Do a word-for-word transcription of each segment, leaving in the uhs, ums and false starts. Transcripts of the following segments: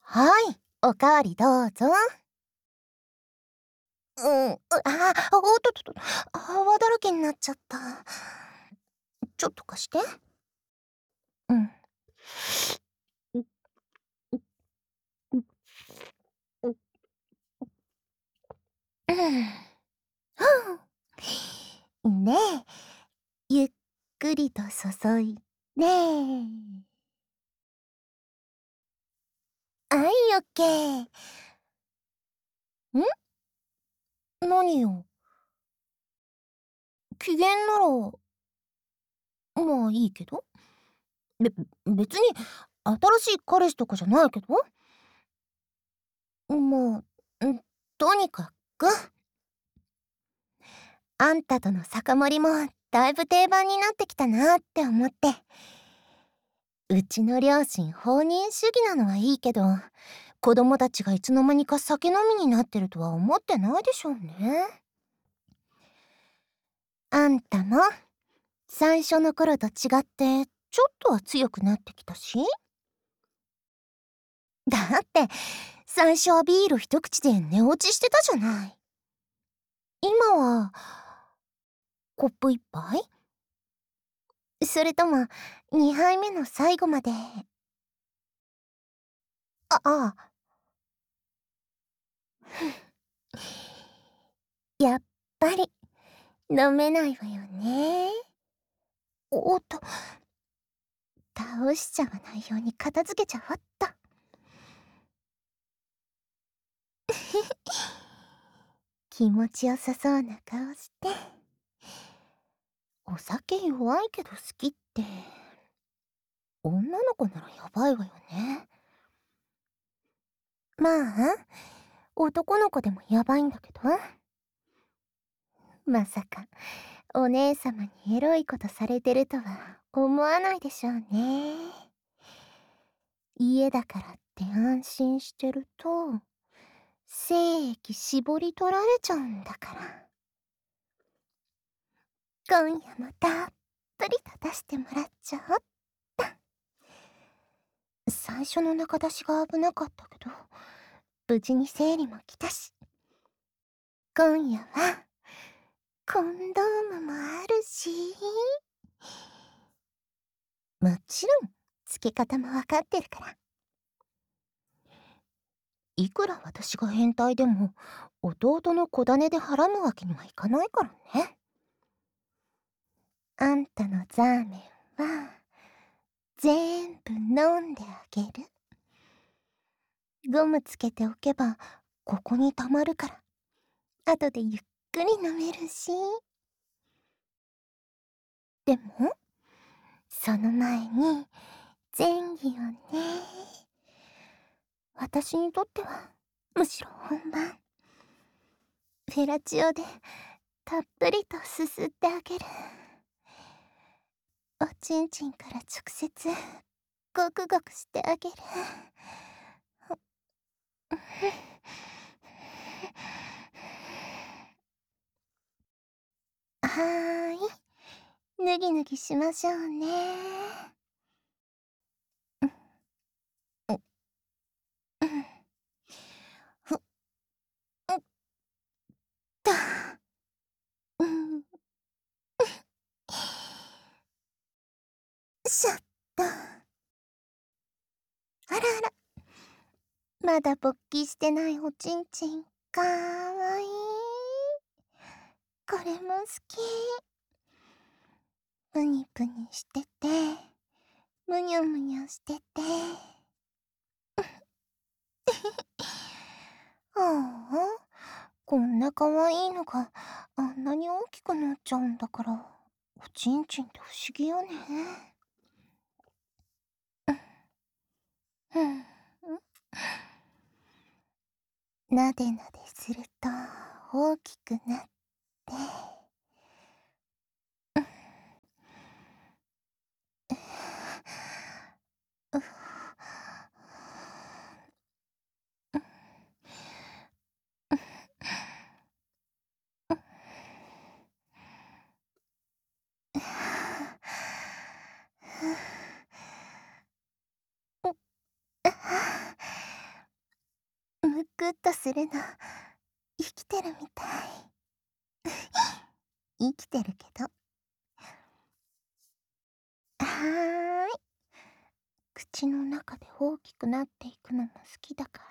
はい、おかわりどうぞ。うん、うああ、おっとっとっと、泡だらけになっちゃった。ちょっと貸して。うん。う、う、う、う、うん。ふう。ねえ、ゆっくりと注いで。はい、オッケー。ん？何よ。機嫌なら、まあいいけど。べ別に新しい彼氏とかじゃないけど。まあ、ん、とにかく、あんたとの酒盛りもだいぶ定番になってきたなって思って。うちの両親放任主義なのはいいけど、子供たちがいつの間にか酒飲みになってるとは思ってないでしょうね。あんたも最初の頃と違ってちょっとは強くなってきたし。だって最初はビール一口で寝落ちしてたじゃない。今はコップ一杯、それとも二杯目の最後まで。ああやっぱり飲めないわよね。おっと、倒しちゃわないように片付けちゃおっと。気持ちよさそうな顔して。お酒弱いけど好きって女の子ならやばいわよね。まあ男の子でもやばいんだけど、まさかお姉様にエロいことされてるとは思わないでしょうね。家だからって安心してると精液絞り取られちゃうんだから。今夜もたっぷりと出してもらっちゃおっと。最初の中出しが危なかったけど無事に生理も来たし、今夜はコンドームもあるし、もちろん付け方もわかってるから。いくら私が変態でも弟の子種ではらむわけにはいかないからね。あんたのザーメンは全部飲んであげる。ゴムつけておけばここにたまるから後でゆっくり飲めるし。でもその前に前儀をね。私にとってはむしろ本番。フェラチオでたっぷりとすすってあげる。おちんちんから直接ゴクゴクしてあげる。はーい、ぬぎぬぎしましょうね。うん、うん、ふ、うんと、うん、しょっと。あらあら、まだ勃起してないおちんちん、かわいい。これも好き。プニプニしてて、むにょむにょしてて。ああ、こんな可愛いのがあんなに大きくなっちゃうんだから、おちんちんって不思議よね。うん、なでなですると大きくなって、うクッとするの生きてるみたい。生きてるけど。はーい。口の中で大きくなっていくのも好きだから。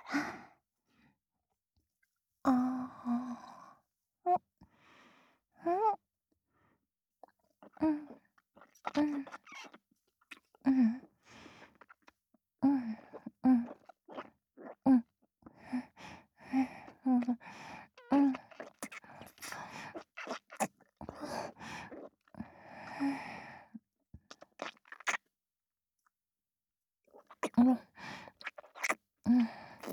ああ。うん、うん、うん、うん、うん、うん、うん、うん、うん、うん、うん、うん、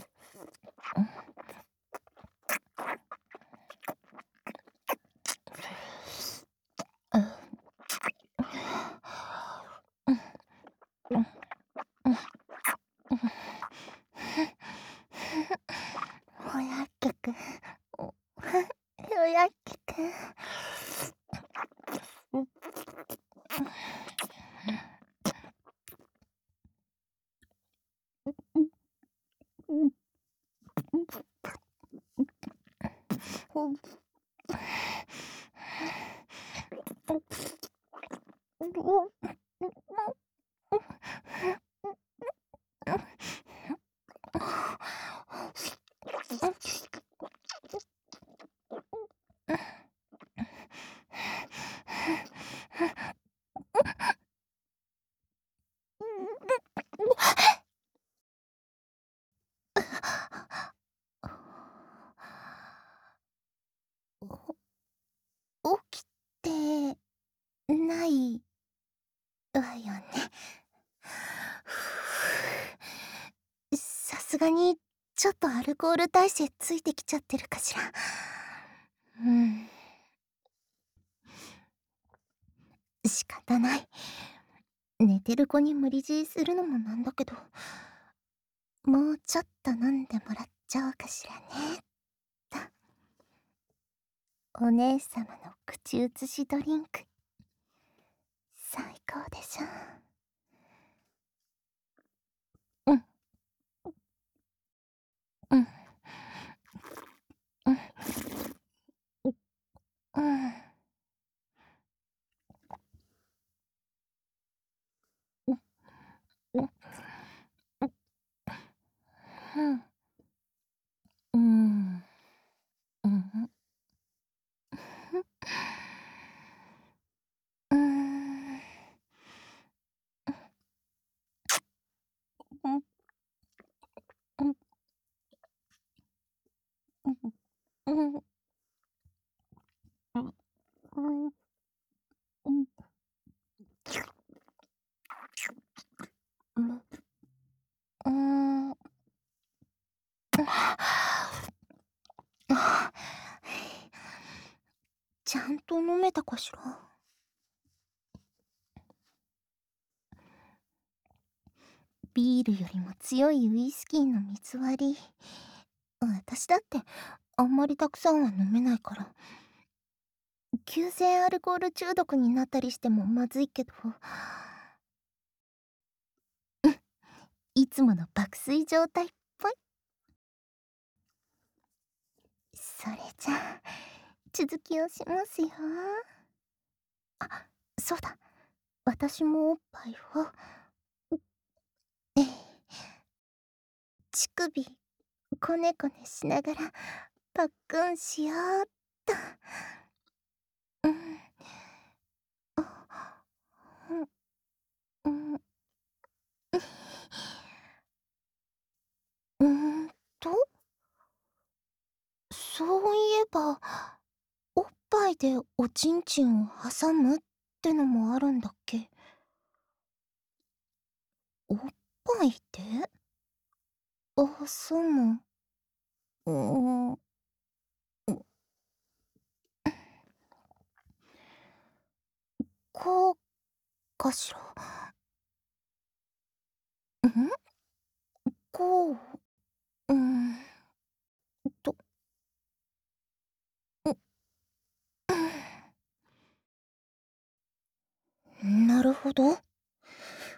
ほやっけくん。ほやっけくん。起きてないわよね。さすがにちょっとアルコール耐性ついてきちゃってるかしら。うん、仕方ない。寝てる子に無理強いするのもなんだけど、もうちょっと飲んでもらっちゃおうかしらね。と。お姉様の口移しドリンク、最高でしょ。うん、うん、うん、うん、うん、うん、うん、うん、うん、うん、うん、うん、うん、うん、うん、うん、ちゃんと飲めたかしら。ビールよりも強いウイスキーの水割り。私だってあんまりたくさんは飲めないから、急性アルコール中毒になったりしてもまずいけど、いつもの爆睡状態っぽい。それじゃあ続きをしますよ。あ、そうだ、私もおっぱいを、ええ、乳首こねこねしながらパックンしようっと。うん、あ、うん、うん、うーんと、そういえば、おっぱいでおちんちんを挟むってのもあるんだっけ。おっぱいで挟む。うーん、こうかしら。んこう、うーんと、うん、なるほど。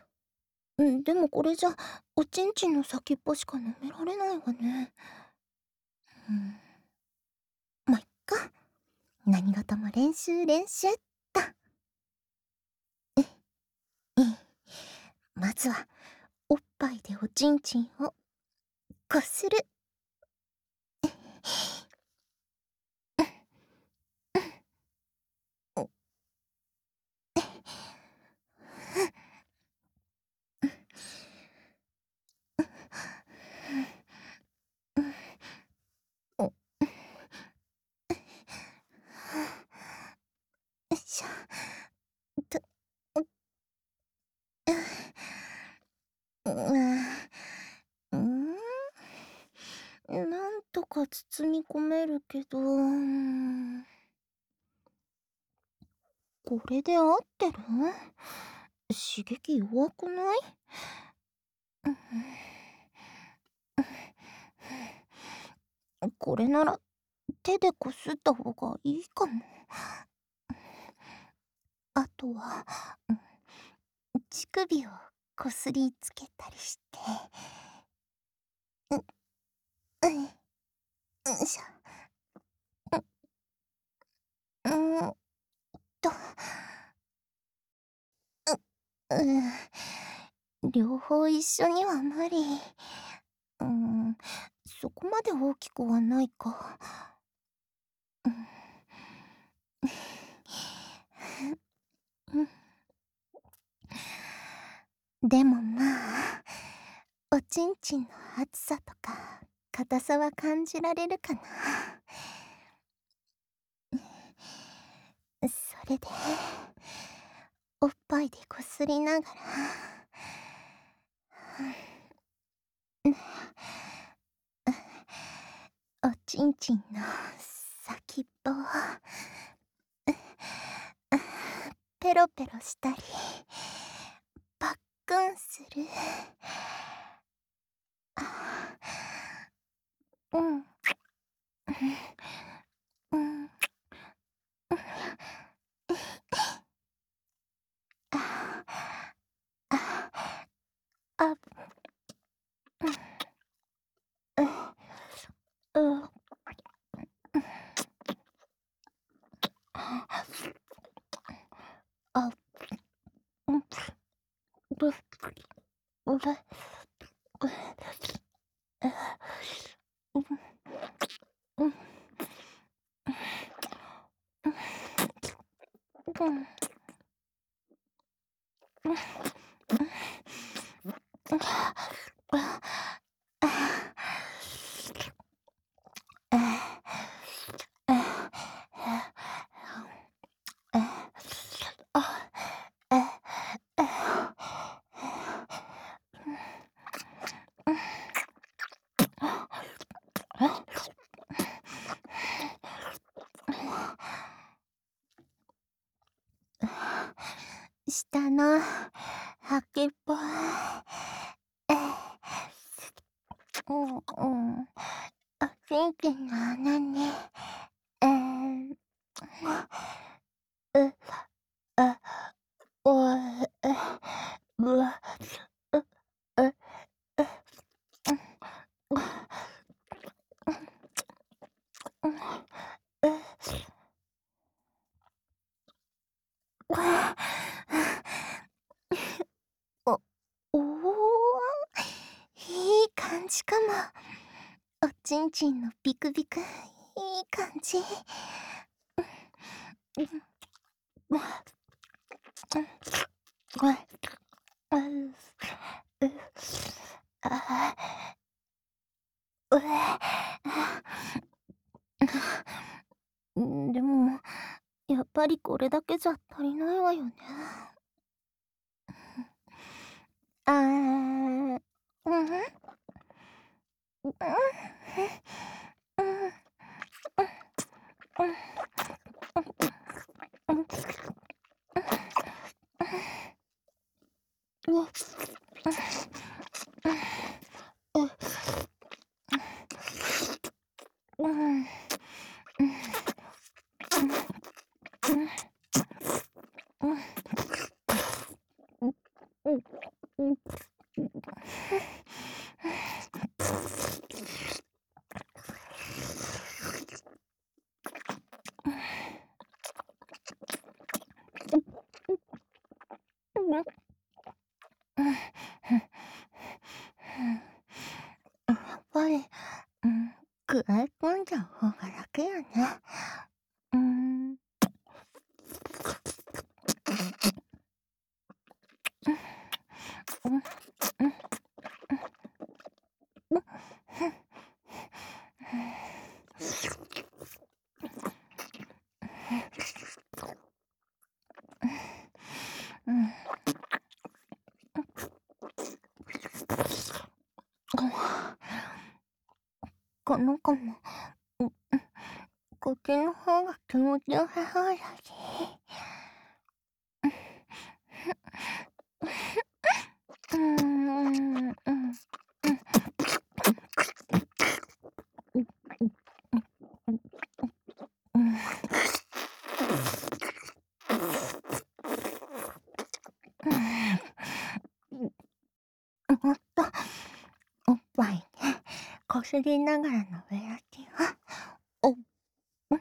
うん、でもこれじゃ、おちんちんの先っぽしか舐められないわね。 うん、まあ、いっか。何事も練習練習っと。ええ。まずは、おっぱいでおちんちんをこする。おおよいしょ。と、う、うん、なんとか包み込めるけど、これで合ってる？刺激弱くない？これなら手でこすった方がいいかも。あとは、うん、乳首をこすりつけたりして。うん、うん、よいしょ。うん、うんと、うん、両方一緒には無理。うん、そこまで大きくはないか。うん、うん、でもまあ、おちんちんの厚さとか硬さは感じられるかな。それで、おっぱいでこすりながら、おちんちんの先っぽをペロペロしたり、パックンする。うん。うん。あ、うん。あ、うん。ぶ、うぶ、うん。うん。うん。下の先っぽ、うん、うん、おちんちんの穴に、えー、う、あ、お、え、ぶ、う、う、う、お、おお、いい感じかも。おちんちんのビクビク、いい感じ。うん、うん、うん、う、あ、うえ、ん、でも、やっぱりこれだけじゃ足りないわよね。あー、うん、うん、うん、うん、うん、うん、うん、うん。 ぱり、うん、食らい込んじゃう方が楽よね。うーん。うん、うん、うん、うん、うん、うん。この子も、うん、こっちの方が気持ちよさそうだし。うーん、うん、うん、うん、うん、もっとおっぱいね、こすりながらのベラティは、お、うん、うん、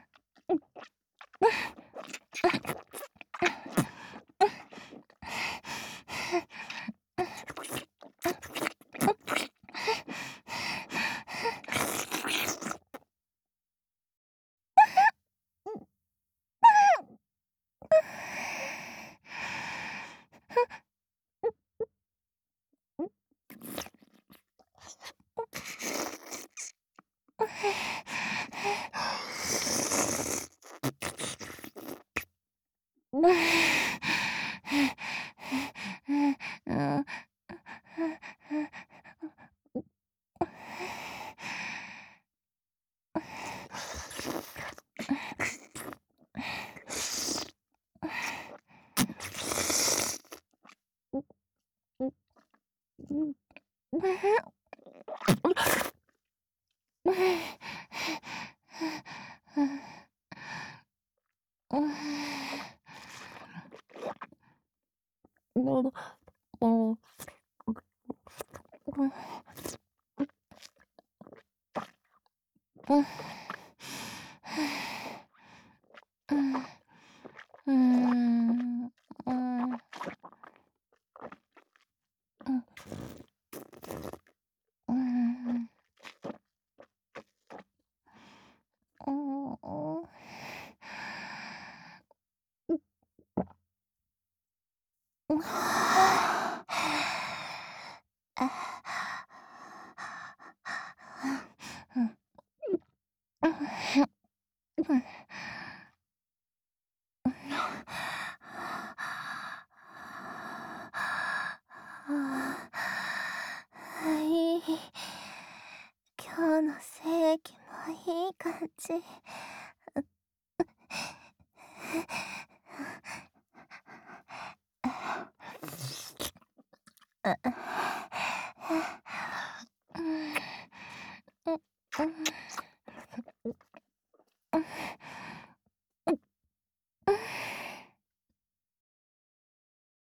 うん、うん、うん、うん、うん。うん、うん、うん。はい。今日の正規もいい感じ。